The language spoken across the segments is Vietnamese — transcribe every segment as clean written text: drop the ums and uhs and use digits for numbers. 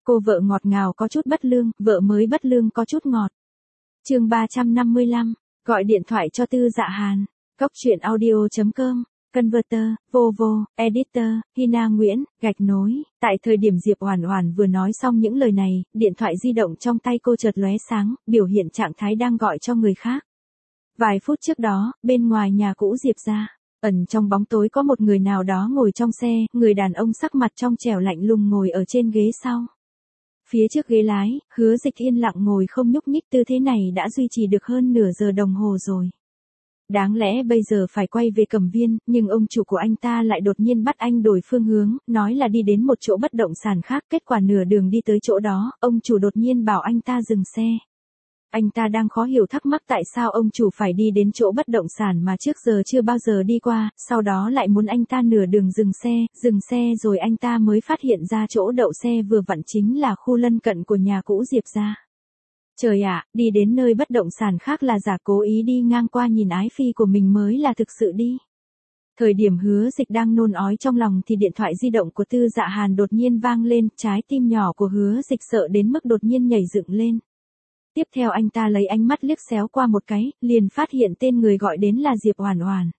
Cô vợ ngọt ngào có chút bất lương, vợ mới bất lương có chút ngọt. Chương 355, gọi điện thoại cho Tư Dạ Hàn. Cốc truyện audio.com, Converter, Vovo, Editor, Hina Nguyễn, gạch nối. Tại thời điểm Diệp Oản Oản vừa nói xong những lời này, điện thoại di động trong tay cô chợt lóe sáng, biểu hiện trạng thái đang gọi cho người khác. Vài phút trước đó, bên ngoài nhà cũ Diệp gia, ẩn trong bóng tối có một người nào đó ngồi trong xe, người đàn ông sắc mặt trong trẻo lạnh lùng ngồi ở trên ghế sau. Phía trước ghế lái, Hứa Dịch yên lặng ngồi không nhúc nhích, tư thế này đã duy trì được hơn nửa giờ đồng hồ rồi. Đáng lẽ bây giờ phải quay về Cẩm Viên, nhưng ông chủ của anh ta lại đột nhiên bắt anh đổi phương hướng, nói là đi đến một chỗ bất động sản khác, kết quả nửa đường đi tới chỗ đó, ông chủ đột nhiên bảo anh ta dừng xe. Anh ta đang khó hiểu thắc mắc tại sao ông chủ phải đi đến chỗ bất động sản mà trước giờ chưa bao giờ đi qua, sau đó lại muốn anh ta nửa đường dừng xe rồi anh ta mới phát hiện ra chỗ đậu xe vừa vặn chính là khu lân cận của nhà cũ Diệp gia. Trời ạ, đi đến nơi bất động sản khác là giả, cố ý đi ngang qua nhìn ái phi của mình mới là thực sự đi. Thời điểm Hứa Dịch đang nôn ói trong lòng thì điện thoại di động của Tư Dạ Hàn đột nhiên vang lên, trái tim nhỏ của Hứa Dịch sợ đến mức đột nhiên nhảy dựng lên. Tiếp theo anh ta lấy ánh mắt liếc xéo qua một cái, liền phát hiện tên người gọi đến là Diệp Oản Oản.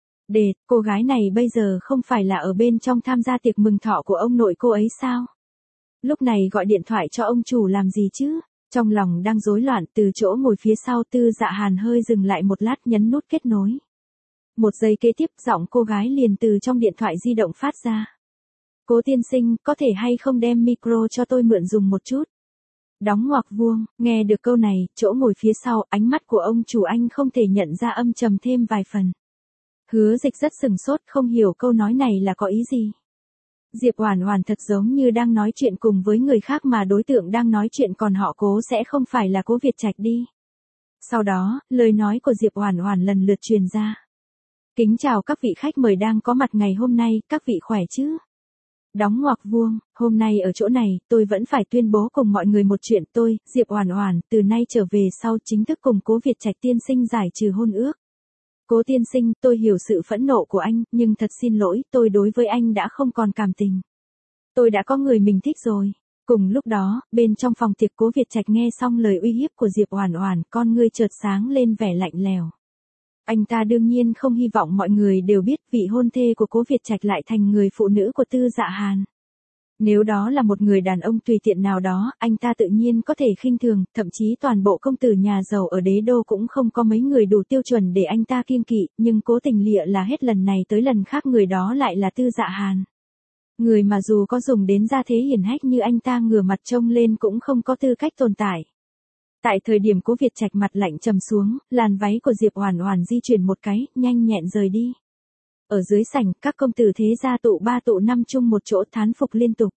Cô gái này bây giờ không phải là ở bên trong tham gia tiệc mừng thọ của ông nội cô ấy sao? Lúc này gọi điện thoại cho ông chủ làm gì chứ? Trong lòng đang rối loạn, từ chỗ ngồi phía sau Tư Dạ Hàn hơi dừng lại một lát, nhấn nút kết nối. Một giây kế tiếp, giọng cô gái liền từ trong điện thoại di động phát ra. Cố tiên sinh, có thể hay không đem micro cho tôi mượn dùng một chút? Đóng ngoặc vuông, nghe được câu này, chỗ ngồi phía sau, ánh mắt của ông chủ anh không thể nhận ra âm trầm thêm vài phần. Hứa Dịch rất sừng sốt, không hiểu câu nói này là có ý gì. Diệp Oản Oản thật giống như đang nói chuyện cùng với người khác mà đối tượng đang nói chuyện còn họ Cố sẽ không phải là Cố Việt Trạch đi. Sau đó, lời nói của Diệp Oản Oản lần lượt truyền ra. Kính chào các vị khách mời đang có mặt ngày hôm nay, các vị khỏe chứ? Đóng ngoặc vuông, hôm nay ở chỗ này, tôi vẫn phải tuyên bố cùng mọi người một chuyện, tôi, Diệp Oản Oản, từ nay trở về sau chính thức cùng Cố Việt Trạch tiên sinh giải trừ hôn ước. Cố tiên sinh, tôi hiểu sự phẫn nộ của anh, nhưng thật xin lỗi, tôi đối với anh đã không còn cảm tình. Tôi đã có người mình thích rồi. Cùng lúc đó, bên trong phòng tiệc Cố Việt Trạch nghe xong lời uy hiếp của Diệp Oản Oản, con ngươi chợt sáng lên vẻ lạnh lẽo. Anh ta đương nhiên không hy vọng mọi người đều biết vị hôn thê của Cố Việt Trạch lại thành người phụ nữ của Tư Dạ Hàn. Nếu đó là một người đàn ông tùy tiện nào đó, anh ta tự nhiên có thể khinh thường, thậm chí toàn bộ công tử nhà giàu ở đế đô cũng không có mấy người đủ tiêu chuẩn để anh ta kiêng kỵ, nhưng cố tình lịa là hết lần này tới lần khác người đó lại là Tư Dạ Hàn. Người mà dù có dùng đến gia thế hiển hách như anh ta ngửa mặt trông lên cũng không có tư cách tồn tại. Tại thời điểm Cố Việt Trạch mặt lạnh trầm xuống, làn váy của Diệp Oản Oản di chuyển một cái, nhanh nhẹn rời đi. Ở dưới sảnh, các công tử thế gia tụ ba tụ năm chung một chỗ thán phục liên tục.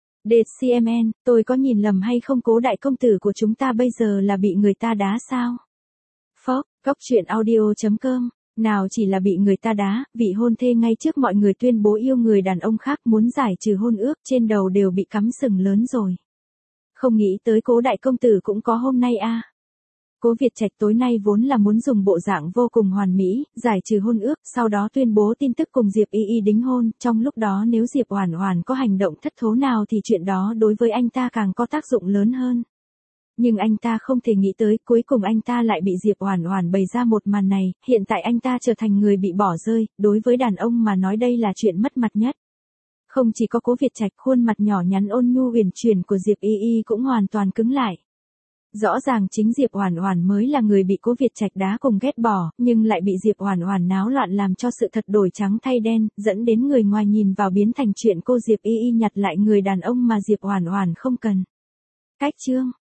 DCMN, tôi có nhìn lầm hay không, Cố đại công tử của chúng ta bây giờ là bị người ta đá sao? Phốc, Cốc truyện audio.com, nào chỉ là bị người ta đá, vị hôn thê ngay trước mọi người tuyên bố yêu người đàn ông khác muốn giải trừ hôn ước, trên đầu đều bị cắm sừng lớn rồi. Không nghĩ tới Cố đại công tử cũng có hôm nay a. Cố Việt Trạch tối nay vốn là muốn dùng bộ dạng vô cùng hoàn mỹ, giải trừ hôn ước, sau đó tuyên bố tin tức cùng Diệp Y Y đính hôn, trong lúc đó nếu Diệp Oản Oản có hành động thất thố nào thì chuyện đó đối với anh ta càng có tác dụng lớn hơn. Nhưng anh ta không thể nghĩ tới, cuối cùng anh ta lại bị Diệp Oản Oản bày ra một màn này, hiện tại anh ta trở thành người bị bỏ rơi, đối với đàn ông mà nói đây là chuyện mất mặt nhất. Không chỉ có Cố Việt Trạch, khuôn mặt nhỏ nhắn ôn nhu uyển chuyển của Diệp Y Y cũng hoàn toàn cứng lại. Rõ ràng chính Diệp Oản Oản mới là người bị Cố Việt Trạch đá cùng ghét bỏ, nhưng lại bị Diệp Oản Oản náo loạn làm cho sự thật đổi trắng thay đen, dẫn đến người ngoài nhìn vào biến thành chuyện cô Diệp Y Y nhặt lại người đàn ông mà Diệp Oản Oản không cần. Cách chương